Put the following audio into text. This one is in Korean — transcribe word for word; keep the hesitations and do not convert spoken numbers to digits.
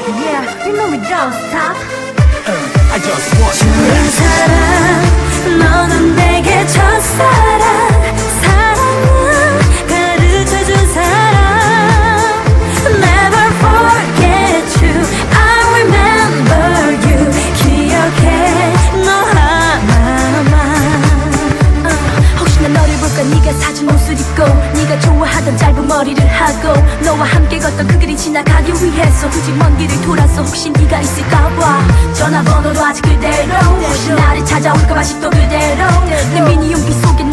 Yeah, you know we don't stop. uh, I just want 좋은 사람 너는 내게 첫사랑 사랑은 가르쳐준 사람 Never forget you I remember you 기억해 너 하나만 uh, 혹시나 너를 볼까 네가 사준 옷을 입고 네가 좋아하던 짧은 머리를 하고 너와 함께 걷던 그 길이 지나가기 위해서 굳이 먼 길을 돌아서 혹시 네가 있을까봐 전화번호도 아직 그대로 혹시 나를 찾아올까 봐 아직도 그대로 내 미니 용기 속에